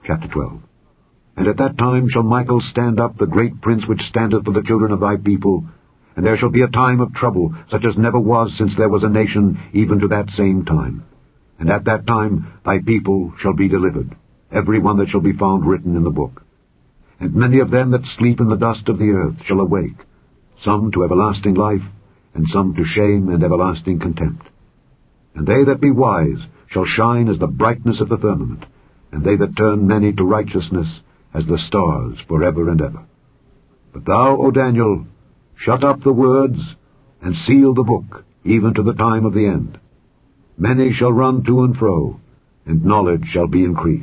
Chapter 12. And at that time shall Michael stand up, the great prince which standeth for the children of thy people, and there shall be a time of trouble, such as never was since there was a nation, even to that same time. And at that time thy people shall be delivered, every one that shall be found written in the book. And many of them that sleep in the dust of the earth shall awake, some to everlasting life, and some to shame and everlasting contempt. And they that be wise shall shine as the brightness of the firmament, and they that turn many to righteousness as the stars forever and ever. But thou, O Daniel, shut up the words, and seal the book, even to the time of the end. Many shall run to and fro, and knowledge shall be increased.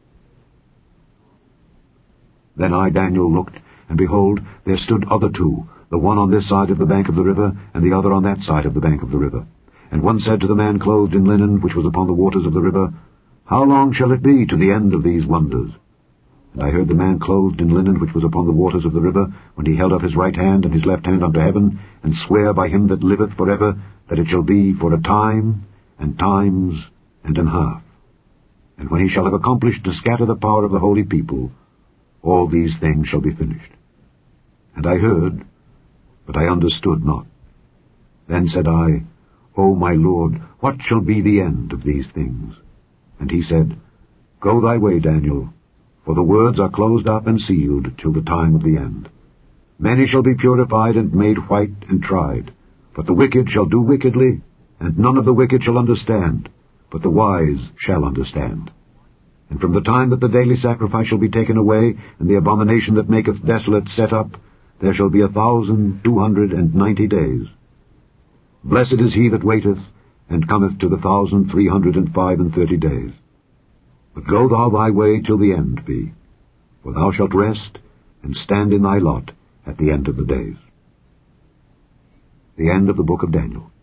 Then I, Daniel, looked, and behold, there stood other two, the one on this side of the bank of the river, and the other on that side of the bank of the river. And one said to the man clothed in linen, which was upon the waters of the river, How long shall it be to the end of these wonders? And I heard the man clothed in linen, which was upon the waters of the river, when he held up his right hand and his left hand unto heaven, and swear by him that liveth for ever, that it shall be for a time, and times, and an half. And when he shall have accomplished to scatter the power of the holy people, all these things shall be finished. And I heard, but I understood not. Then said I, O my Lord, what shall be the end of these things? And he said, Go thy way, Daniel, for the words are closed up and sealed till the time of the end. Many shall be purified and made white and tried, but the wicked shall do wickedly, and none of the wicked shall understand, but the wise shall understand. And from the time that the daily sacrifice shall be taken away, and the abomination that maketh desolate set up, there shall be 1,290 days. Blessed is he that waiteth, and cometh to the 1,335 days. But go thou thy way till the end be, for thou shalt rest, and stand in thy lot at the end of the days. The end of the book of Daniel.